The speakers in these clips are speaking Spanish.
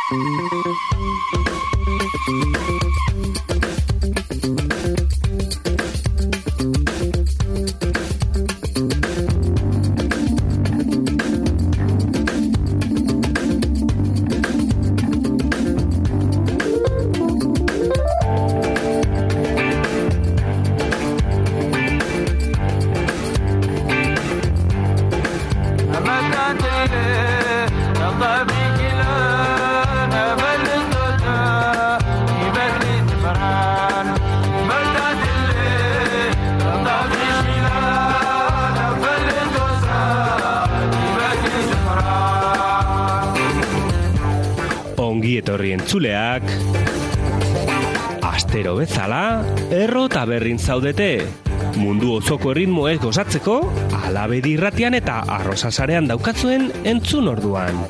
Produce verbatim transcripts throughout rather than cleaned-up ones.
Etorri entzuleak, astero bezala, erro eta berrin zaudete. Mundu osoko erritmoez gozatzeko, Alabedi irratian eta Arrosasarean daukatzuen entzun orduan.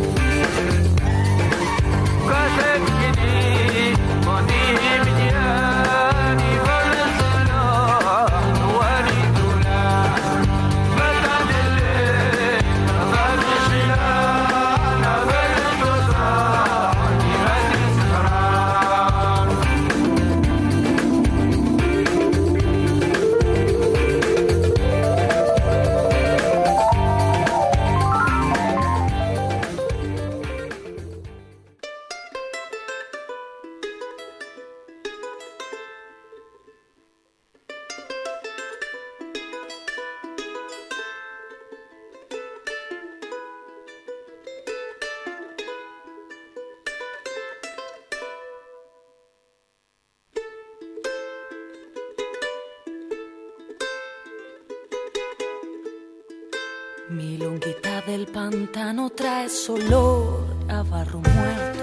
Mi longuita del pantano trae olor a barro muerto,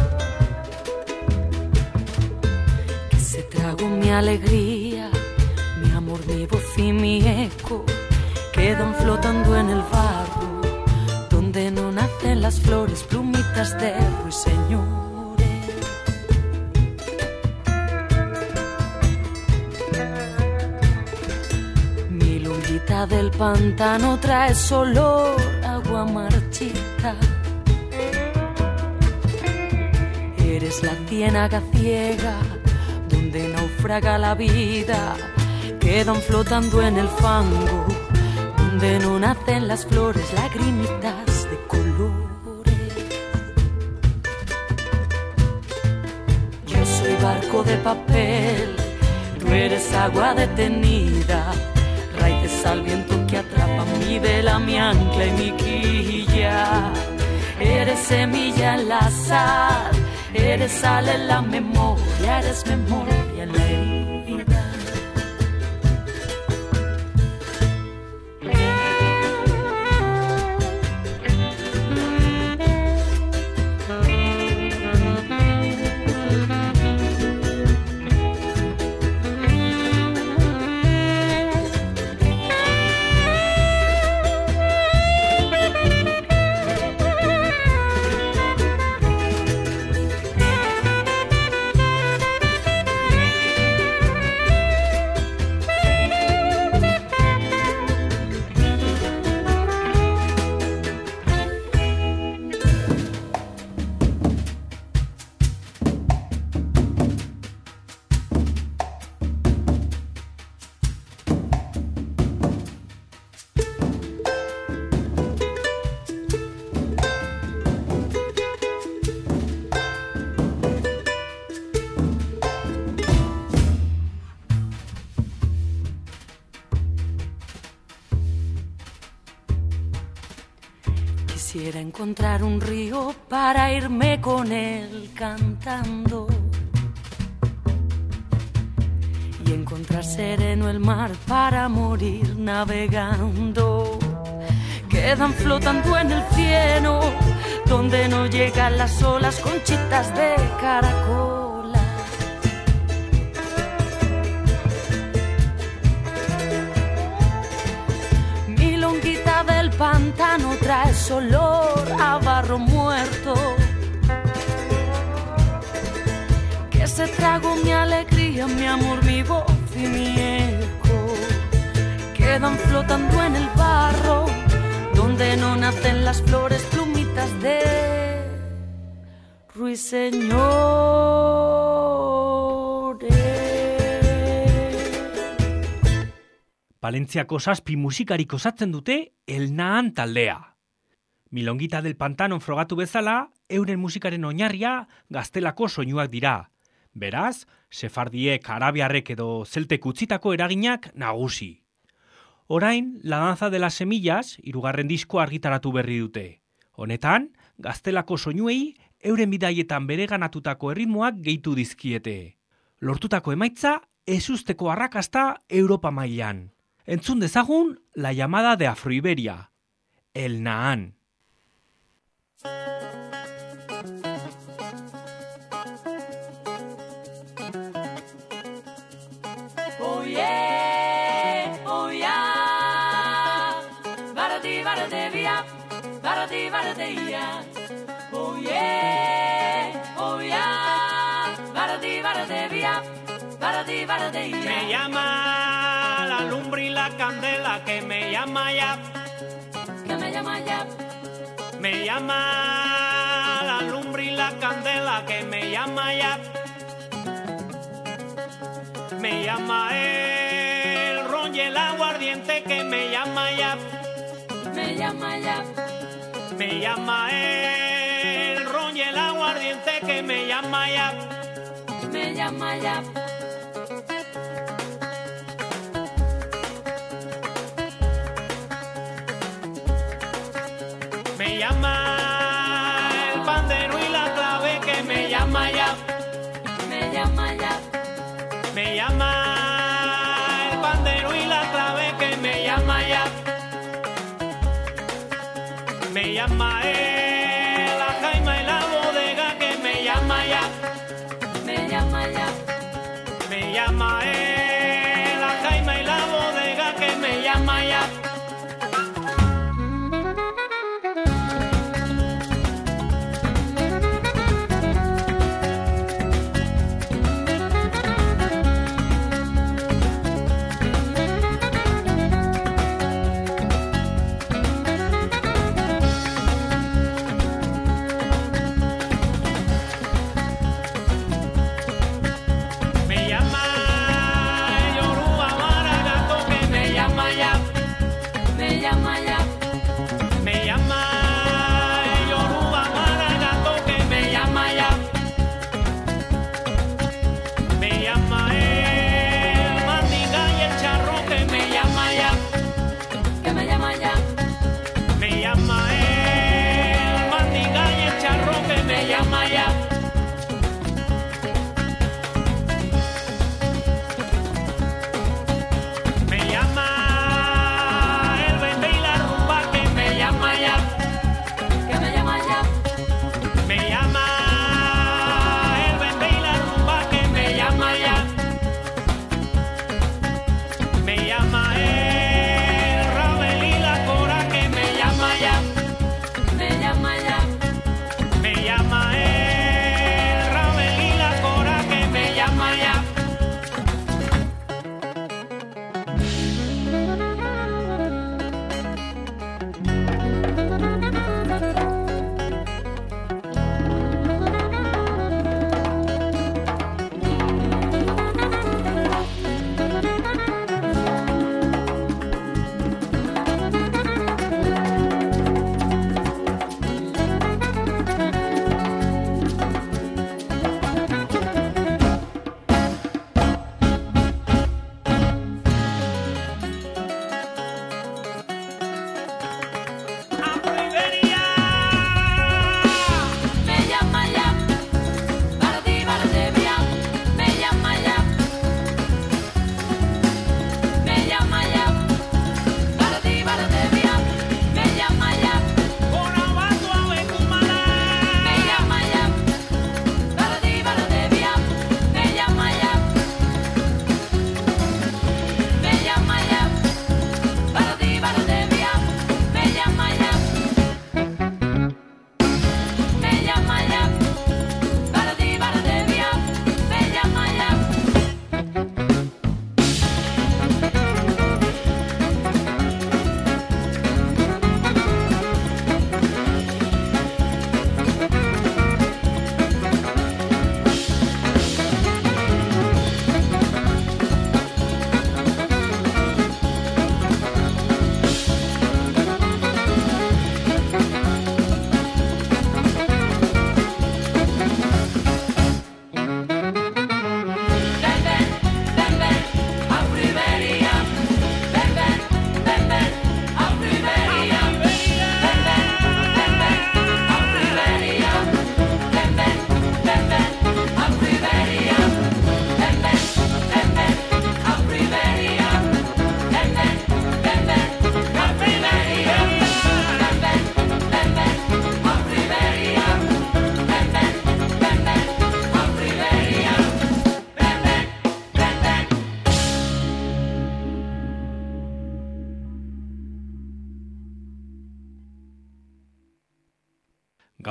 que se tragó mi alegría, mi amor, mi voz y mi eco, quedan flotando en el barro, donde no nacen las flores, plumitas de ruiseñores. Mi longuita del pantano trae olor a agua marchita. Eres la ciénaga ciega donde naufraga la vida, quedan flotando en el fango, donde no nacen las flores, lagrimitas de colores. Yo soy barco de papel, tú eres agua detenida, raíces al viento que atrapa mi vela, mi ancla y mi quilla. Eres semilla en la sal, eres sal en la memoria, eres memoria en la herida. Quisiera encontrar un río para irme con él cantando y encontrar sereno el mar para morir navegando. Quedan flotando en el cielo donde no llegan las olas, conchitas de caracol. Del pantano trae olor a barro muerto, que se tragó mi alegría, mi amor, mi voz y mi eco. Quedan flotando en el barro donde no nacen las flores, plumitas de ruiseñores. Palentziako zazpi musikarik osatzen dute El Nahan taldea. Milongita del Pantanon frogatu bezala, euren musikaren oinarria gaztelako soinuak dira. Beraz, sefardiek, arabiarrek edo zeltek utzitako eraginak nagusi. Orain, La danza de las semillas, hirugarren diskoa argitaratu berri dute. Honetan, gaztelako soinuei euren bidaietan bereganatutako erritmoak gehitu dizkiete. Lortutako emaitza, ezusteko arrakasta Europa mailan. Entzun dezagun La llamada de Afroiberia, El Nahan. Oh yeah, oh yeah, barati barate via, barati barate ya. Oh yeah, oh yeah, barati barate via, barati barate ya. Me llama la lumbre y la candela, que me llama ya. Que me llama ya. Me llama la lumbre y la candela, que me llama ya. Me llama el ron y el aguardiente, que me llama ya. Me llama ya. Me llama el ron y el aguardiente, que me llama ya. Me llama ya. Me llama el pandero y la clave, que me llama ya. Me llama ya. Me llama el pandero y la clave, que me llama ya. Me llama el la jaima y la bodega, que me llama ya. Me llama ya. Me llama el la jaima y la bodega, que me llama ya.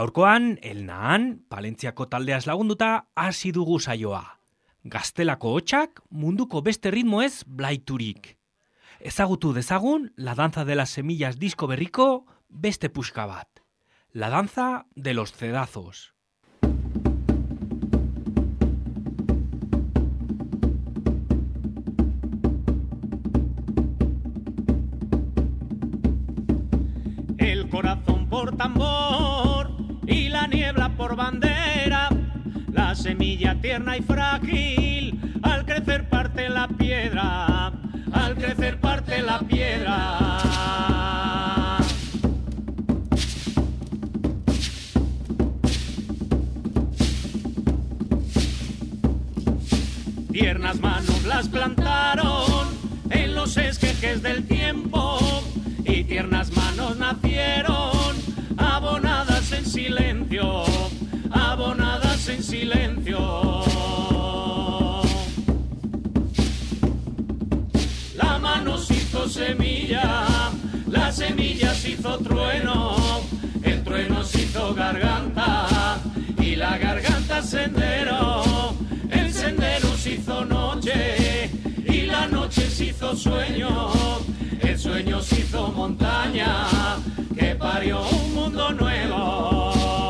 Gaurkoan, El Nahan, Palentziako taldeaz lagunduta, hasi dugu saioa. Gaztelako hotxak munduko beste ritmoez blaiturik. Ezagutu dezagun La danza de las semillas disko berriko beste puxka bat. La danza de los cedazos. El corazón por tambor y la niebla por bandera, la semilla tierna y frágil, al crecer parte la piedra, al crecer parte la piedra. Tiernas manos las plantaron en los esquejes del tiempo, y tiernas manos nacieron, abonadas en silencio, abonadas en silencio. La mano se hizo semilla, la semilla se hizo trueno, el trueno se hizo garganta, y la garganta sendero, el sendero se hizo noche, y la noche se hizo sueño, el sueño se hizo montaña, que parió un mundo nuevo.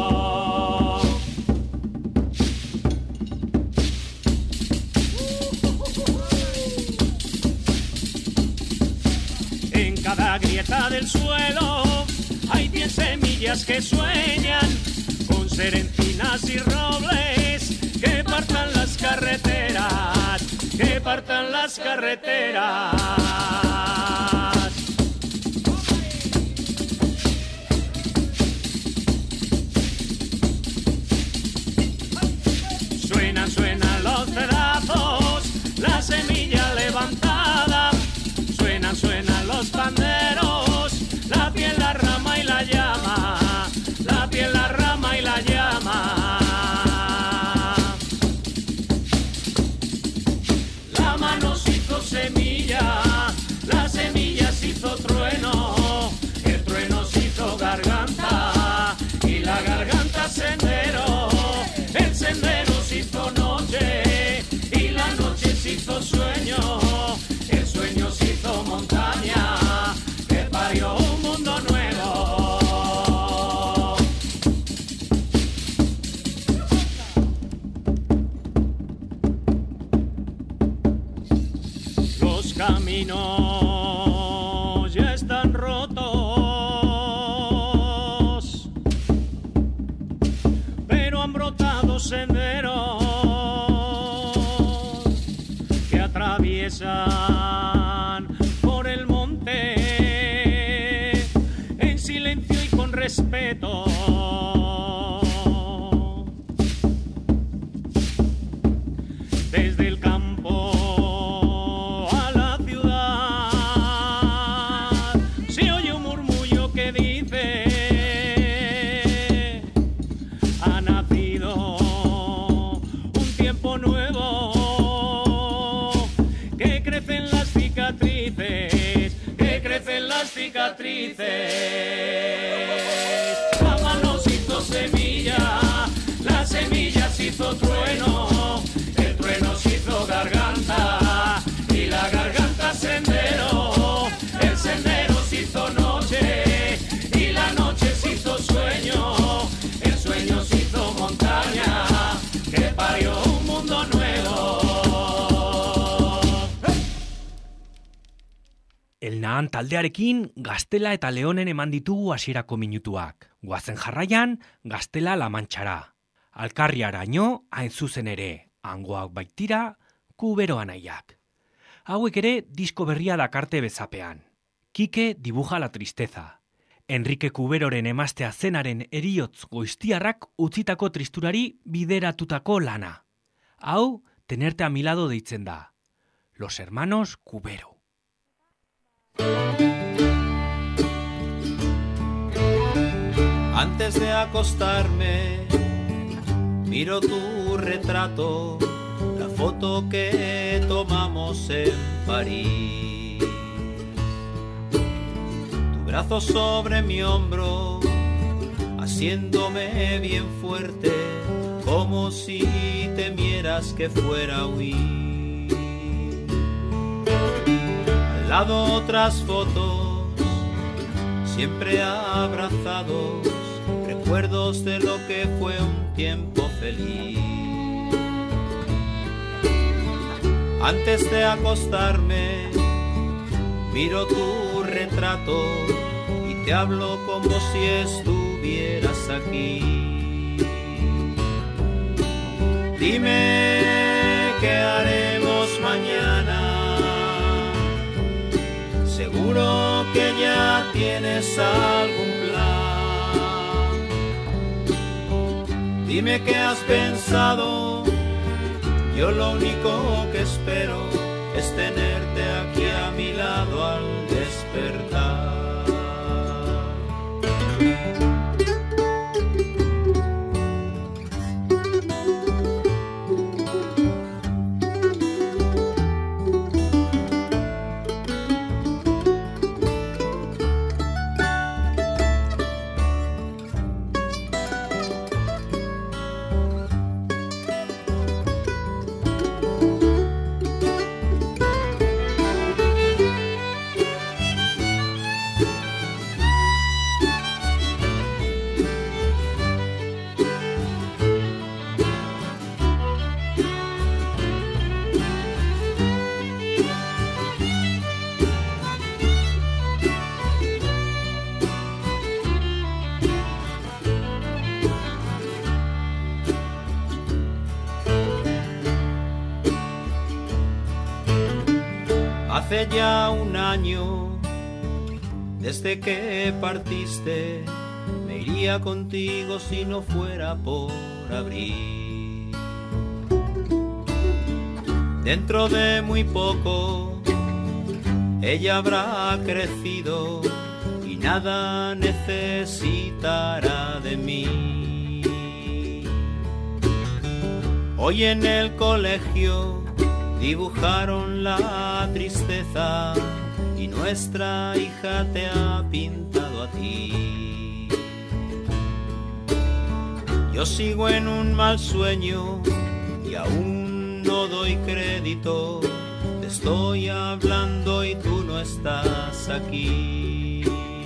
En cada grieta del suelo hay cien semillas que sueñan con ser encinas y robles que partan las carreteras, que partan las carreteras. Suenan, suenan los pedazos, la semilla levantada, suenan, suenan los panderos, la piel, la rama y la llama, la piel, la rama y la llama. La mano se hizo semilla, la semilla se hizo trueno, el trueno se hizo garganta, y la garganta sendero, el sendero se hizo noche, y la noche se hizo sueño, el sueño se hizo montaña, que parió un mundo nuevo. Los caminos ya están rotos, pero han brotado senderos que atraviesan por el monte en silencio y con respeto. Desde el campo a la ciudad se oye un murmullo que dice: ha nacido un tiempo nuevo, que crecen las cicatrices, que crecen las cicatrices. La mano se hizo semilla, la semilla se hizo trueno, el trueno se hizo garganta, y la garganta sendero, el sendero se hizo noche, y la noche se hizo sueño, el sueño se hizo montaña, que parió un mundo nuevo. El Nahan taldearekin Gaztela eta Leonen eman ditugu hasierako minutuak. Goazen jarraian, Gaztela La Mantxara. Alkarriaraino, hain zuzen ere, hangoak baitira, Kubero anaiak. Hauek ere disko berria dakarte bezapean. Kike dibuja la tristeza. Enrique Kuberoren emaztea zenaren eriotz goiztiarrak utzitako tristurari bideratutako lana. Hau, tenerte a mi lado deitzen da. Los hermanos Kubero. Antes de acostarme, miro tu retrato, la foto que tomamos en París. Tu brazo sobre mi hombro, haciéndome bien fuerte, como si temieras que fuera a huir. Al lado otras fotos, siempre abrazados, recuerdos de lo que fue un tiempo feliz. Antes de acostarme, miro tu retrato y te hablo como si estuvieras aquí. Dime qué haremos mañana. Seguro que ya tienes algún plan. Dime qué has pensado. Yo lo único que espero es tenerte aquí a mi lado al despertar. Hace ya un año desde que partiste, me iría contigo si no fuera por abril. Dentro de muy poco ella habrá crecido y nada necesitará de mí. Hoy en el colegio dibujaron la tristeza y nuestra hija te ha pintado a ti. Yo sigo en un mal sueño y aún no doy crédito. Te estoy hablando y tú no estás aquí.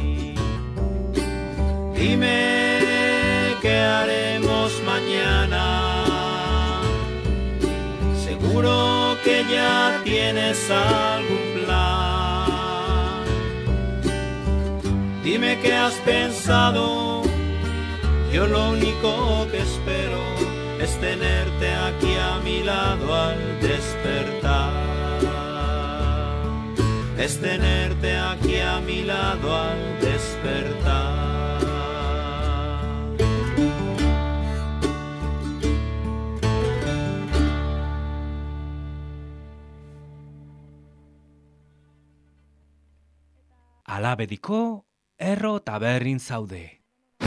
Dime qué haremos mañana. Seguro que ya tienes algún plan. Dime qué has pensado. Yo lo único que espero es tenerte aquí a mi lado al despertar. Es tenerte aquí a mi lado al despertar. Alabediko, erro taberrin zaude.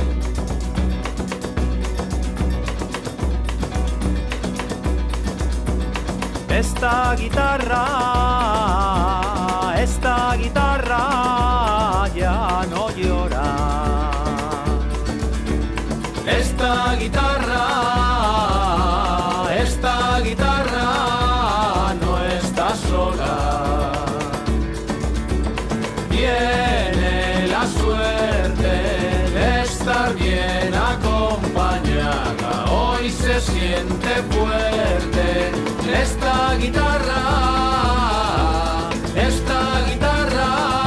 Esta guitarra, esta guitarra ya no llora. Esta guitarra, esta guitarra no está sola. Tiene la suerte de estar bien acompañada. Hoy se siente fuerte. Esta guitarra, esta guitarra.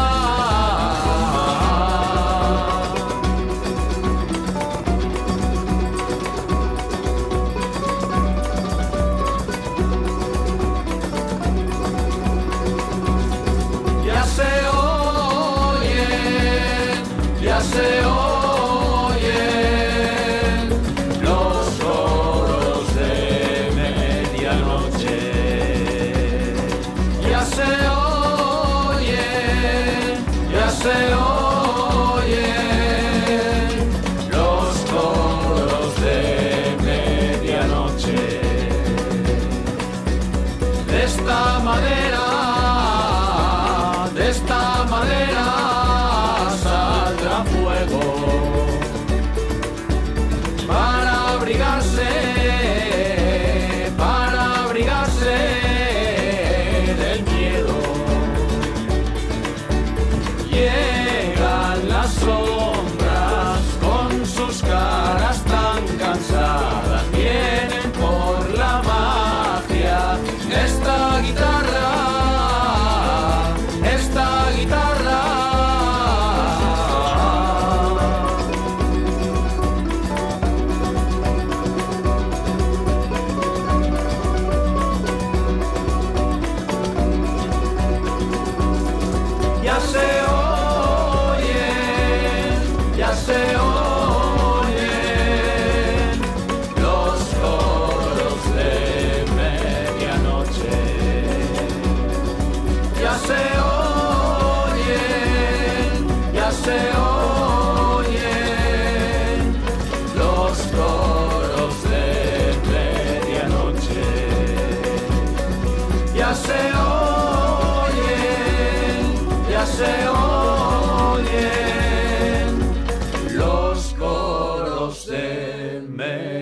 Ya se oye, ya se oye. Los coros de medianoche. en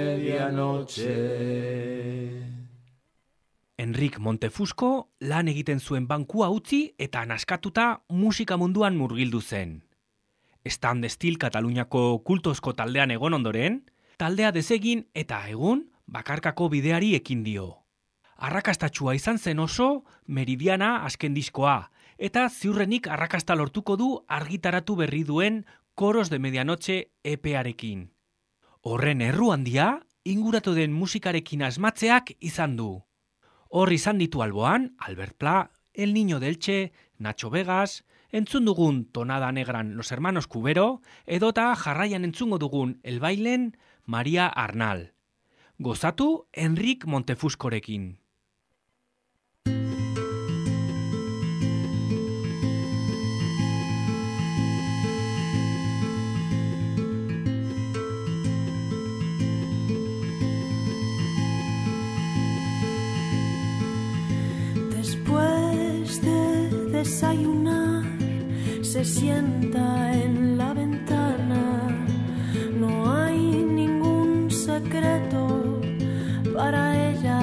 medianoche. Enrik Montefusco lan egiten zuen bankua utzi eta naskatuta musika munduan murgildu zen. Stand Still Kataluniako kultozko taldean egon ondoren, taldea desegin eta egun bakarkako bideari ekin dio. Arrakastatsua izan zen oso Meridiana azken diskoa, eta ziurrenik arrakasta lortuko du argitaratu berri duen Coros de Medianoche E P-arekin. Horren erru handia, inguratu den musikarekin asmatzeak izan du. Hor izan ditu alboan, Albert Pla, El Niño del Che, Nacho Vegas, entzun dugun Tonada Negran Los Hermanos Cubero, edota jarraian entzungo dugun El Bailen Maria Arnal. Gozatu Enrik Montefuscorekin. Después de desayunar, se sienta en la ventana. No hay ningún secreto para ella.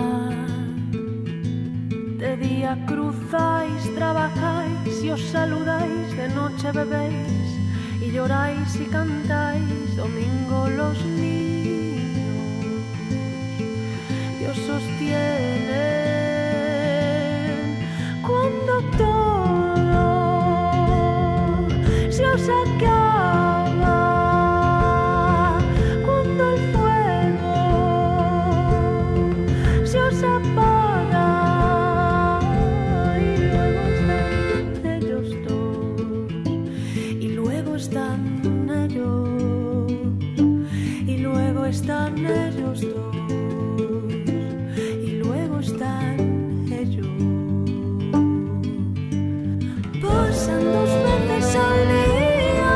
De día cruzáis, trabajáis y os saludáis, de noche bebéis y lloráis y cantáis. Domingo los niños y os sostienen cuando todo se os acaba, cuando el fuego se os apaga, y luego están ellos dos, y luego están ellos, y luego están ellos dos, y luego están ellos. Pasan dos veces al día,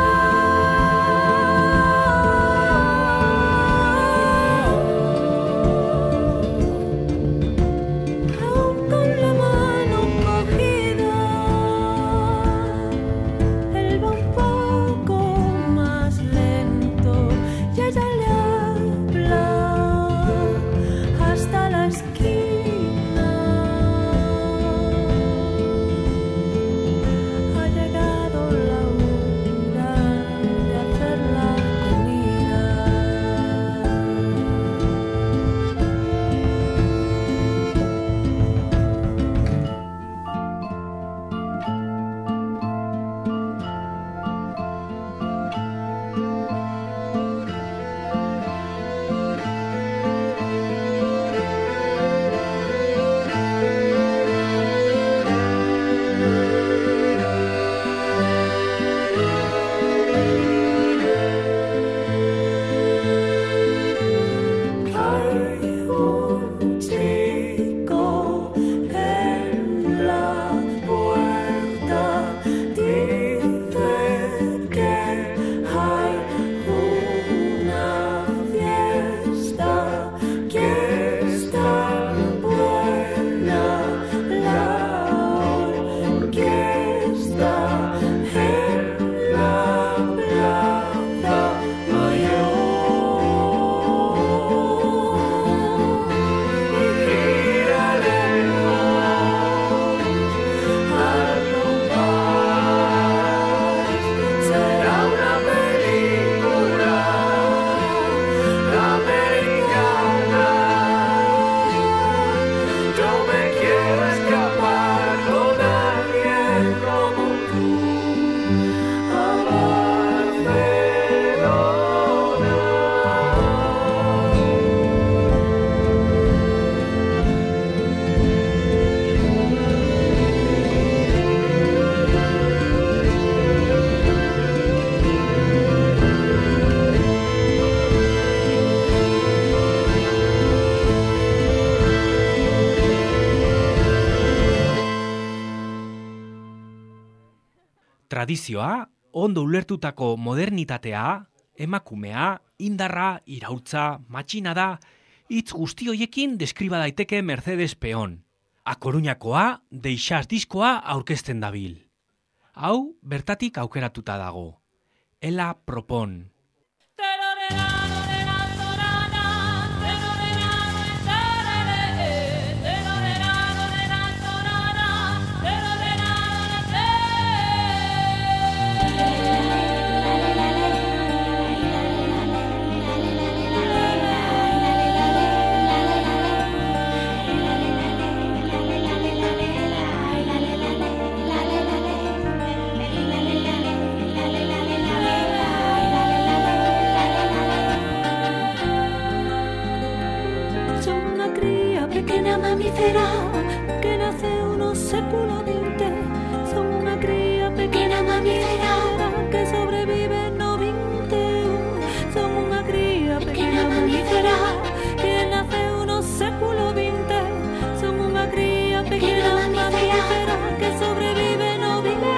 aún con la mano cogida, él va un poco más lento y ella le habla hasta la esquina. Ha llegado la hora de hacer la comida. Hay un chico en la puerta, dice que hay una fiesta, que está buena la orquesta en la plaza mayor. Y giraremos al compás. Será una película americana. Yo me quiero escapar con alguien como tú a Barcelona. Tradizioa, ondo ulertutako modernitatea, emakumea, indarra, iraultza, matxinada, hitz guzti hoiekin deskriba daiteke Mercedes Peón. A Coruñakoa, Deixas diskoa aurkezten dabil. Hau, bertatik aukeratuta dago. Ela propon. Te lo regalo, regalo. pequena mamífera que nace unos séculos veinte. Son una cría pequena mamífera que sobrevive no veinte. Son una cría pequena mamífera que nace unos séculos veinte. Son una cría pequena mamífera que sobrevive no veinte.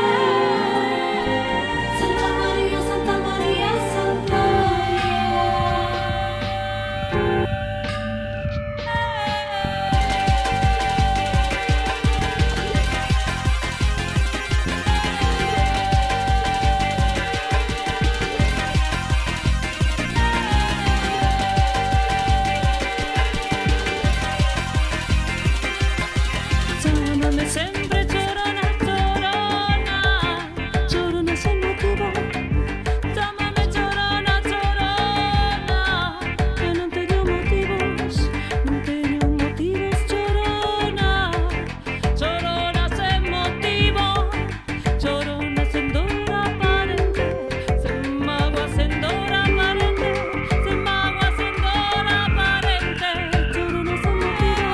Santa María, Santa María, Santa Llámame siempre chorona, chorona, chorona sin motivo. Llámame chorona, chorona, que no tengo motivos, no tengo motivos, chorona, chorona sin motivo, chorona sin dora aparente, sin magua sin dora aparente, sin magua sin dora aparente, chorona sin motivo.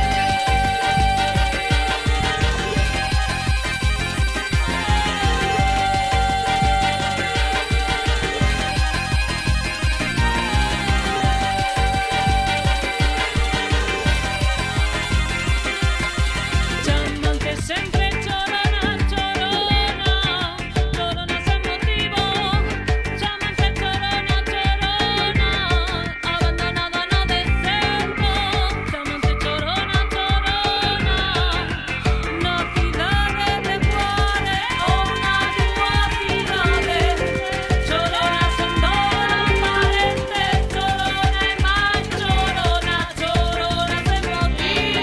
Llámate siempre chorona, chorona, chorona sin motivo. Llámate chorona, chorona, abandonada no desierto. Llámate chorona, chorona, no ciudades de Juárez, una ciudades. Chorona sin dora aparente, chorona y más chorona, chorona sin motivo.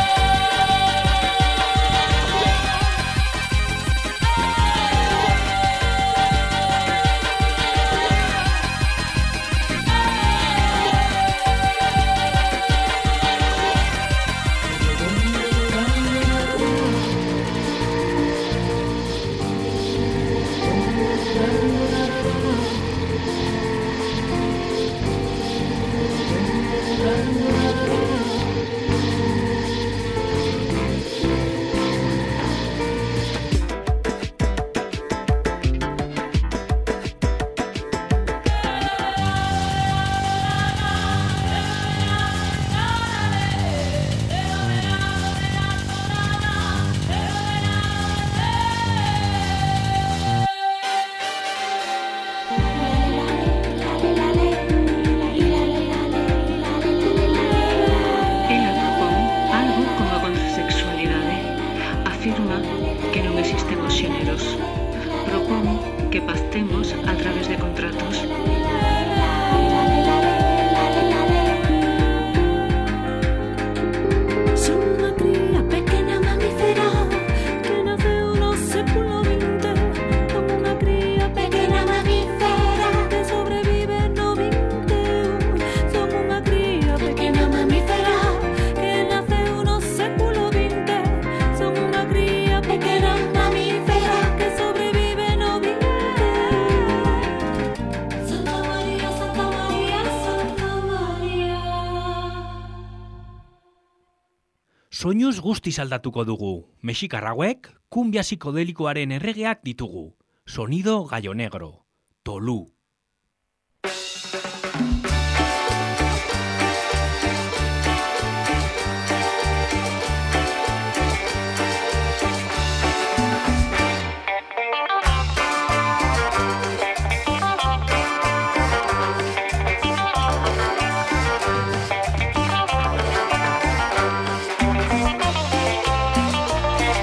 Ela propón algo como a transexualidade. Afirma que non existen os xéneros. Propón que pactemos a través de contratos. Son una cría pequena mamífera que nace unos séculos veinte. Son una cría pequena mamífera que sobrevive no veinte. Son una cría pequena mamífera que nace unos séculos veinte. Son una cría pequena mamífera que sobrevive no veinte. Santa María, Santa María, Santa María. Soinuz guztiz aldatuko dugu. Mexikar hauek kumbia psikodelikoaren erregeak ditugu. Sonido gallo negro. Tolu.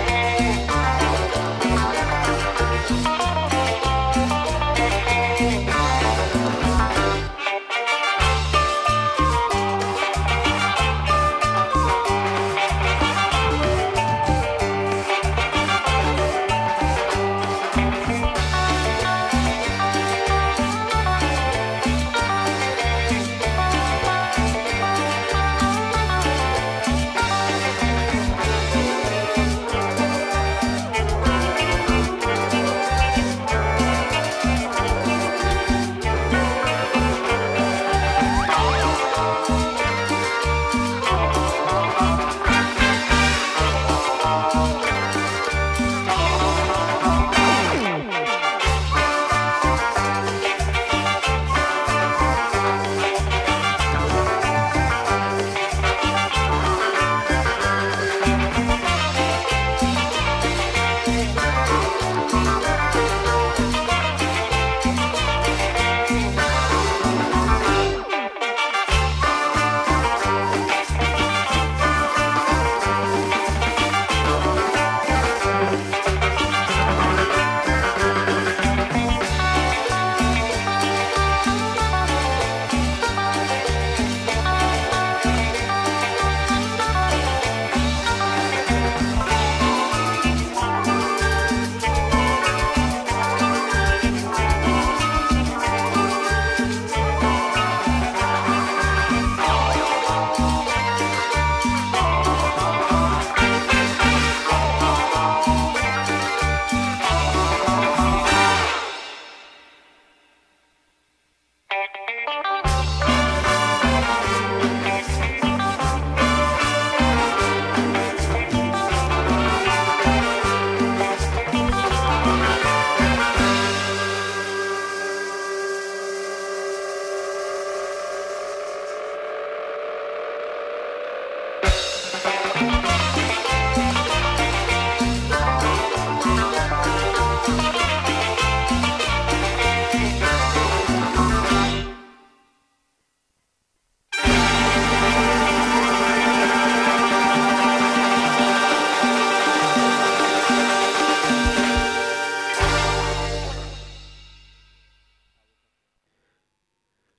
Thank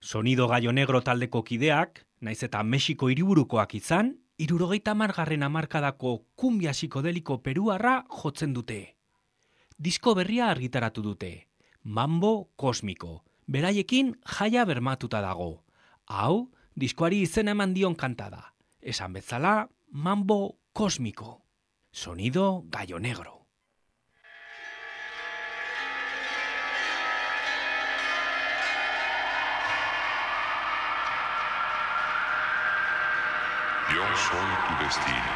Sonido Gallo Negro taldeko kideak, naiz eta Mexiko hiriburukoak izan, hirurogeita hamargarren hamarkadako kumbia psikodeliko peruarra jotzen dute. Disko berria argitaratu dute, Mambo Kosmiko, beraiekin jaia bermatuta dago. Hau, diskoari izena eman dion kantada. Esan bezala, Mambo Kosmiko. Sonido Gallo Negro. Yo soy tu destino.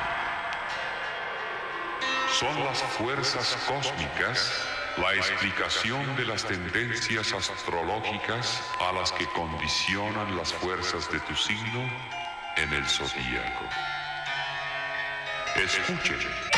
Son las fuerzas cósmicas la explicación de las tendencias astrológicas a las que condicionan las fuerzas de tu signo en el zodíaco. Escuchen.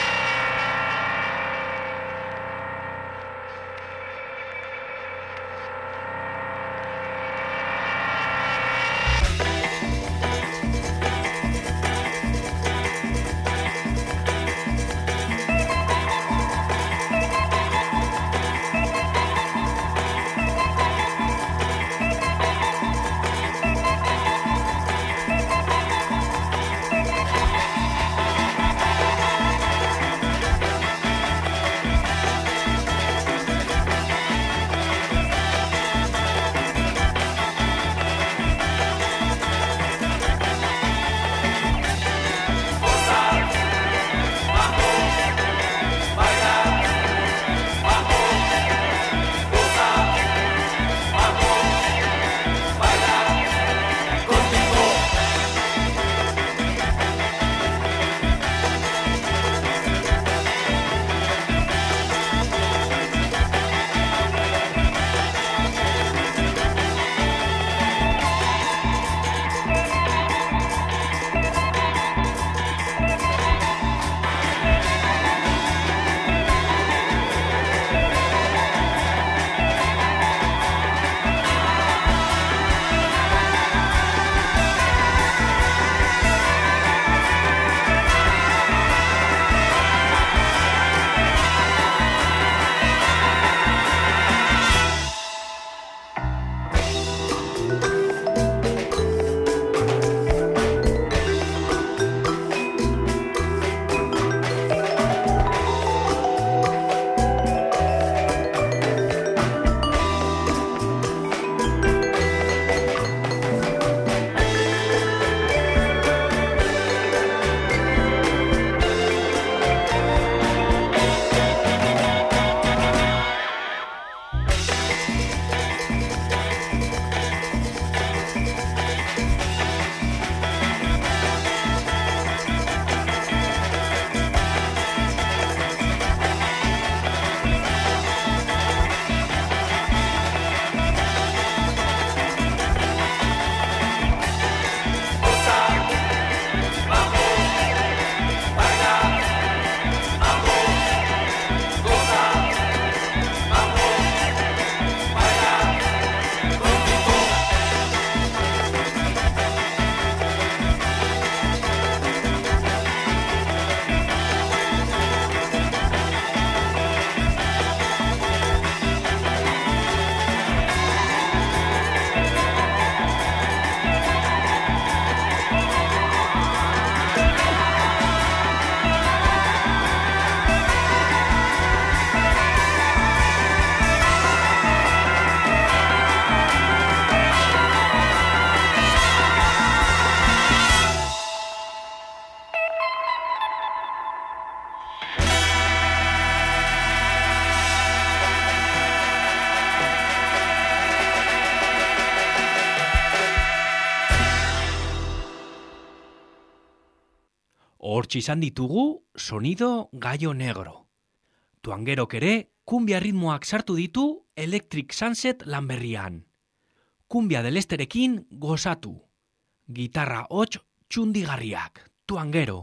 Hortxe izan ditugu Sonido Gallo Negro. Tuangerok ere kumbia ritmoak sartu ditu Electric Sunset lan berrian. Kumbia del Esterekin gozatu. Gitarra hots txundigarriak. Tuangero.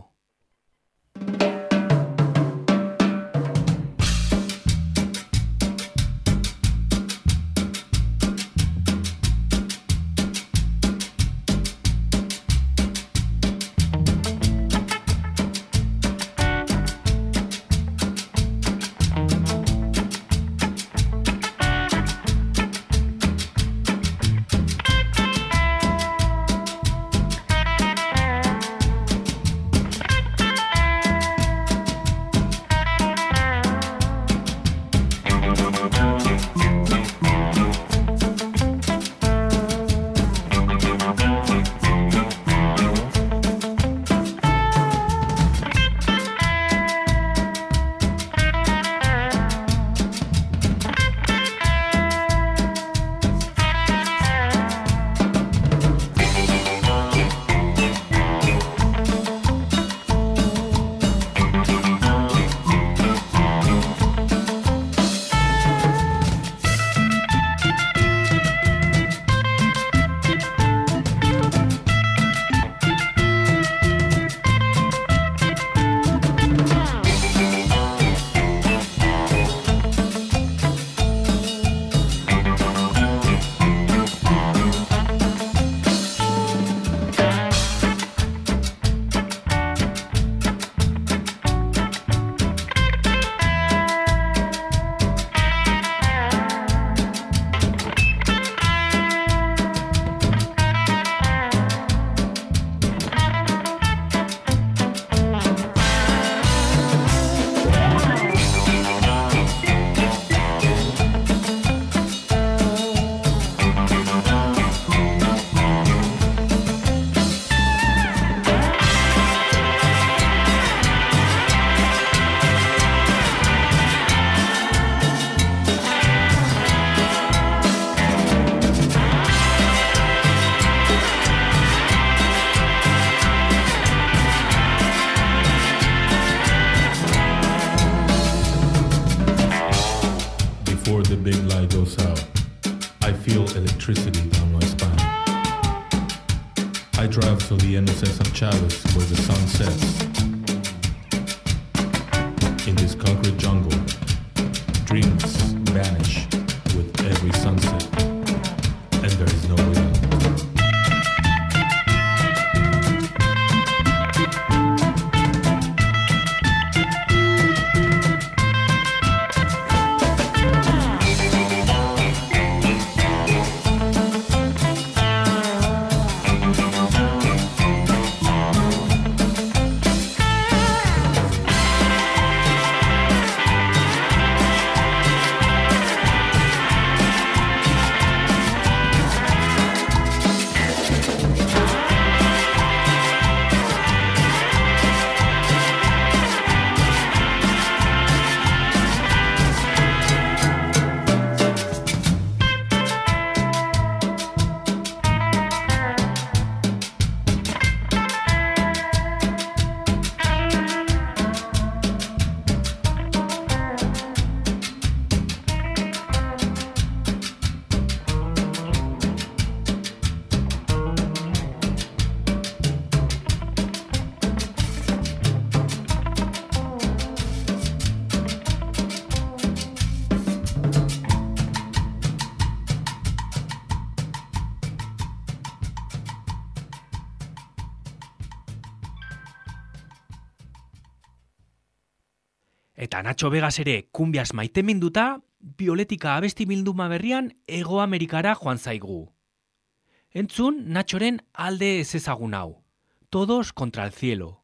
carves of the innocence of childhood where the sun sets. In this concrete jungle, dreams vanish with every sunset, and there is no rhythm. Eta Nacho Vegas ere kumbiaz maiteminduta, Bioletika abesti bilduma berrian Hego Amerikara joan zaigu. Entzun Nachoren alde ezezagun hau. Todos contra el cielo.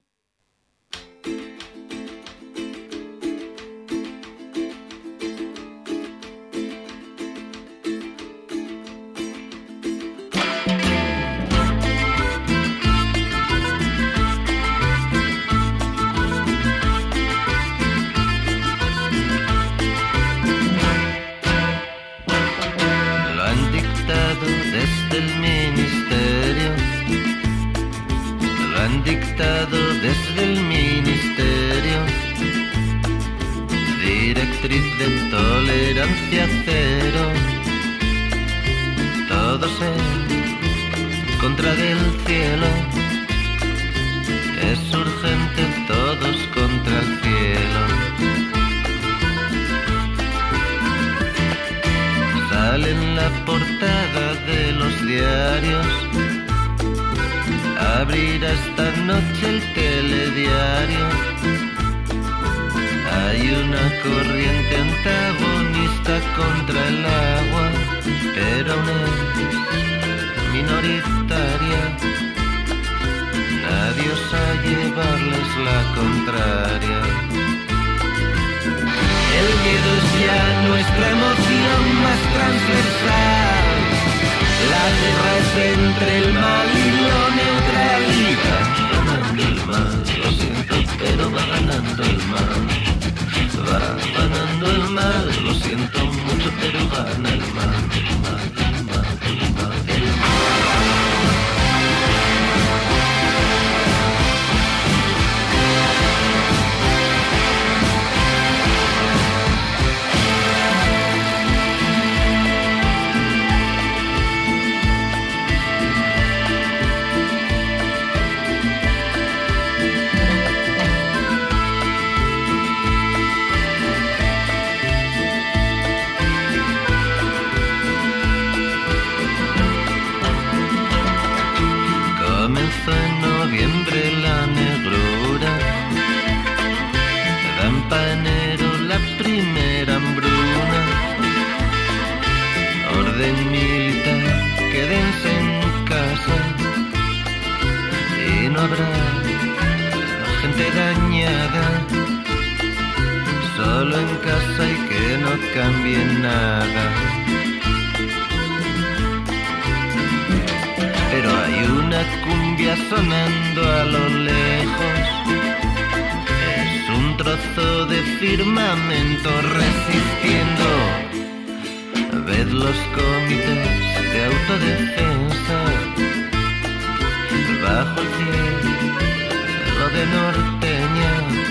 Desde el ministerio, directriz de tolerancia cero, todos en contra del cielo, es urgente todos contra el cielo. Sale en la portada de los diarios, abrirá esta noche el telediario. Hay una corriente antagonista contra el agua, pero aún es minoritaria. Nadie osa llevarles la contraria. El miedo es ya nuestra emoción más transversal. La guerra es entre el mal y lo neutraliza. Ganando el mal, lo siento, pero va ganando el mal. Va ganando el mal, lo siento mucho, pero gana el mal. El mal, el mal, el mal, el mal. En noviembre la negrura, dan pa' enero la primera hambruna. Orden militar, quédense en casa y no habrá gente dañada. Solo en casa y que no cambie nada. Pero hay una cumbia sonando a lo lejos, es un trozo de firmamento resistiendo. Ved los comités de autodefensa bajo el cielo de norteña,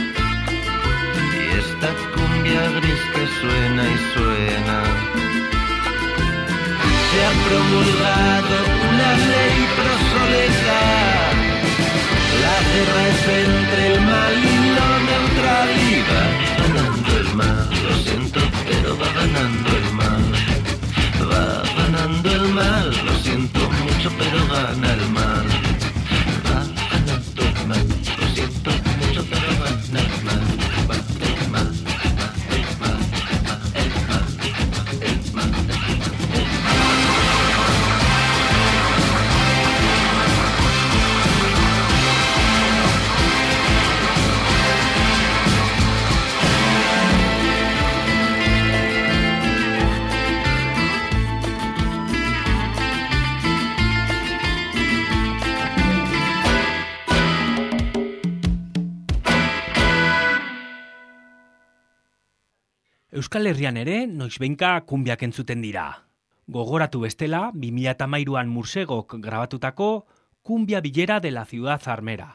y esta cumbia gris que suena y suena. se ha promulgado una ley pro soledad. La guerra es entre el mal y la neutralidad. Ganando el mal, lo siento, pero va ganando el mal. Va ganando el mal, lo siento mucho, pero gana el mal. Va ganando el mal, lo siento mucho, pero gana el mal. Va el mal, va el mal, va el mal, va el mal, el mal. Euskal Herrian ere noizbehinka kunbiak entzuten dira. Gogoratu bestela, bi mila hamairuan Mursegok grabatutako Kumbia Bilera de la Ciudad Armera.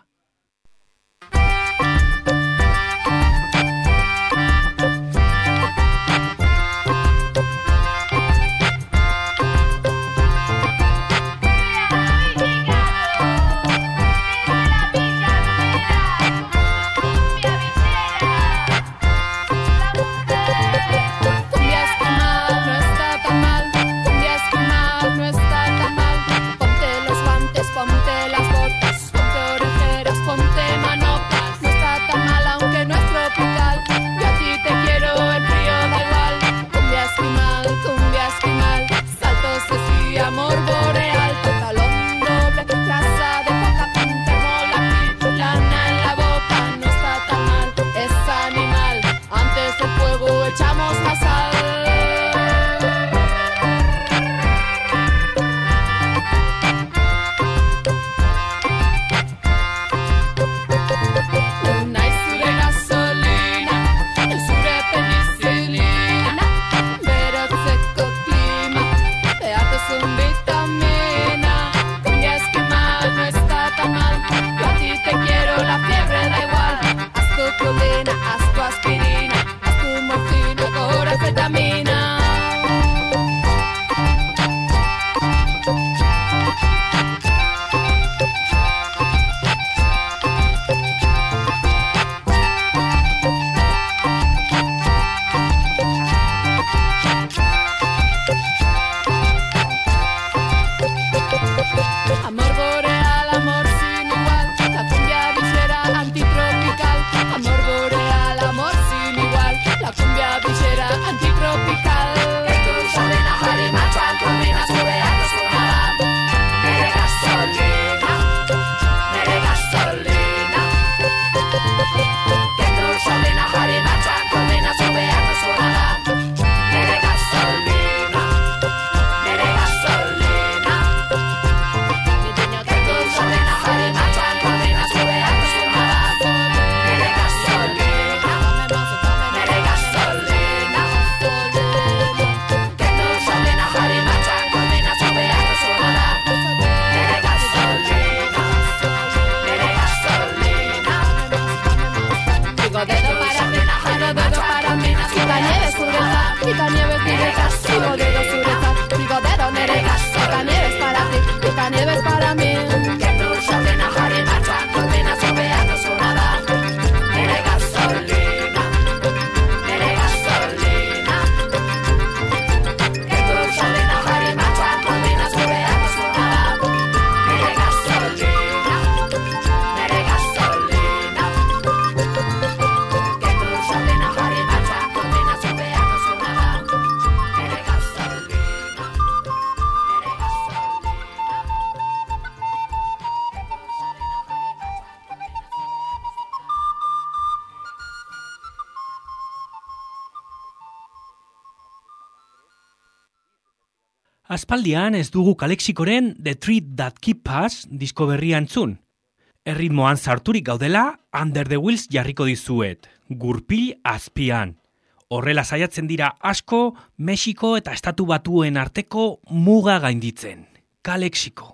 Aspaldian ez dugu Kalexikoren The Treat That Keep Us disko berria entzun. Erritmoan sarturik gaudela, Under the Wheels jarriko dizuet, gurpil azpian. Horrela saiatzen dira asko, Mexiko eta Estatu Batuen arteko muga gainditzen. Kalexiko.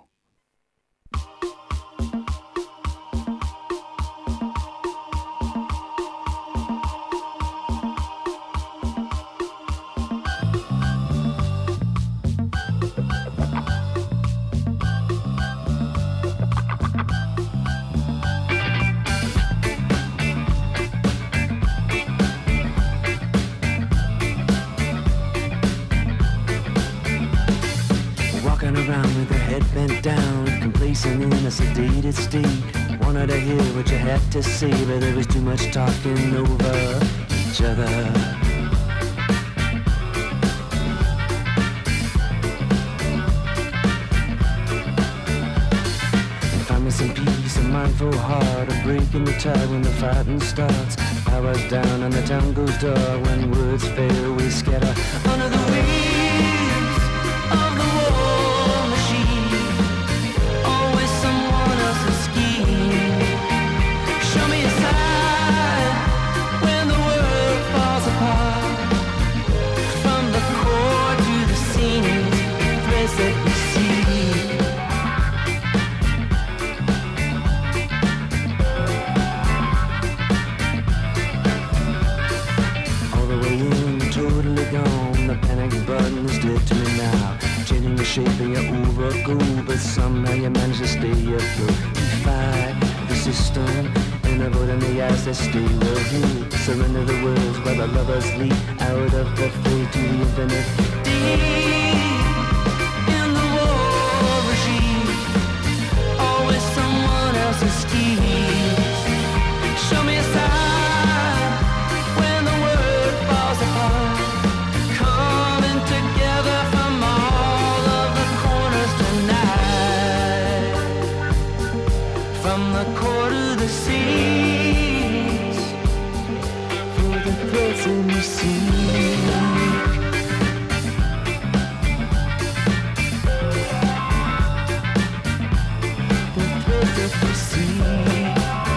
deep. Wanted to hear what you had to say, but there was too much talking over each other. Some peace, a mindful heart, a break in the tide when the fighting starts. Powers down and the town goes dark. When words fail, we scatter under the wings of the war machine. Always someone else's scheme. Show me a sign when the world falls apart. From the core to the seams, threads that we see. Shaping your overgo, but somehow you manage to stay afloat. Defy the system, and avoid in the eyes that stay well hid. Surrender the words while the lovers leap out of the fate to the infinite. Deep in the war regime, always someone else's schemes. Show me a sign when the world falls apart. Coming together from all from the core to the seas, for the threads in the sea. The threads of the sea.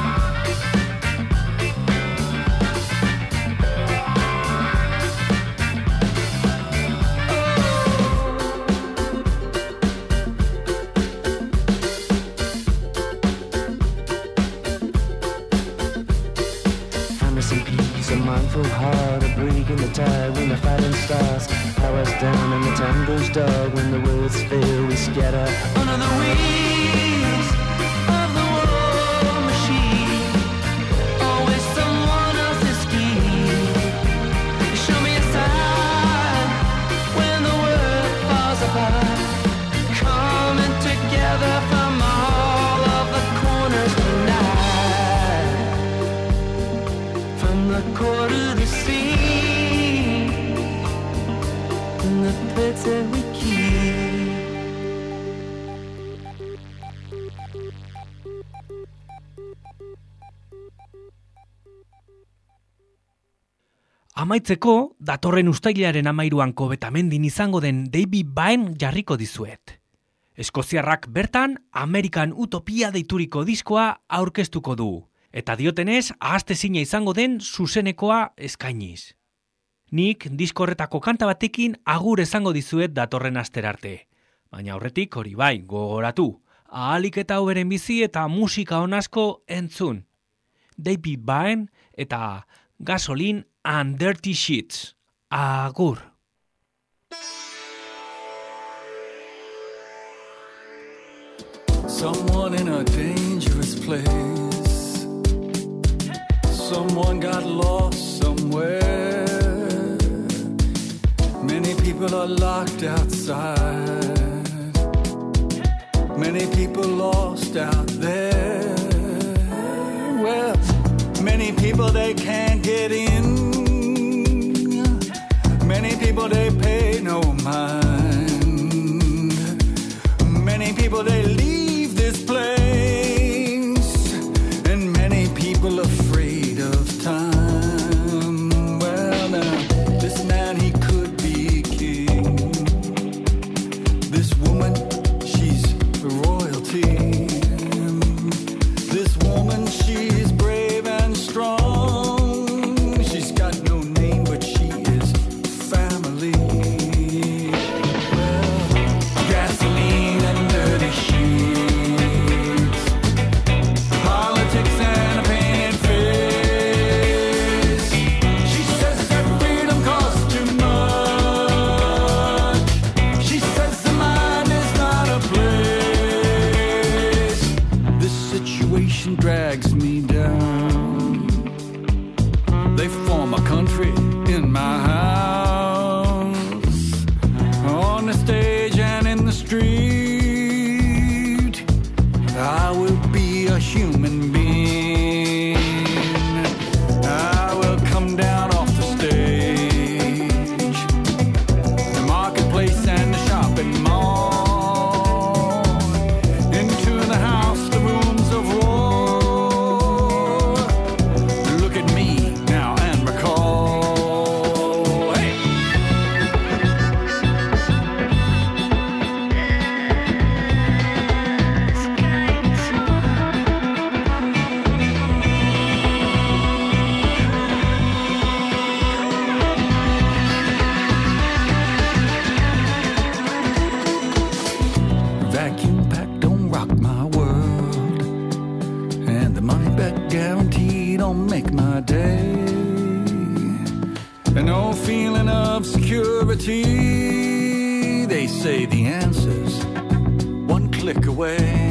Heart, a break in the tide when the fighting starts. Powers down and the time goes dark. When the words fail, we scatter under the wings of the war machine. Always someone else's scheme. Show me a sign when the world falls apart. Coming together from all of the corners tonight. From the core to the sea, and the threads that we keep. Amaitzeko, datorren uztailaren amairuan Kobetamendin izango den David Byrne jarriko dizuet. Eskoziarrak bertan Amerikan Utopia deituriko diskoa aurkeztuko du. Eta diotenez, ahaztezina izango den zuzenekoa eskainiz. Nik diskorretako kanta batekin agur esango dizuet datorren asterarte. Baina aurretik hori bai, gogoratu. Ahalik eta hoberen bizi eta musika onasko entzun. David Byrne eta Gasoline and Dirty Sheets. Agur. Someone in a dangerous place. Someone got lost somewhere. Many people are locked outside. Many people lost out there. Well, many people they can't get in. Many people they pay no mind. Many people they leave this place. And many people afraid of time. Well, now, this man, he could be king. This woman, she's royalty. This woman, she's brave and strong. She's got no name, but she is family. Well, gasoline and dirty sheets, politics and a painted face. She says that freedom costs too much. She says the mind is not a place. This situation drags me down. They form a country in my house, on the stage and in the street. I will be a that guarantee don't make my day. And no feeling of security. They say the answer's one click away.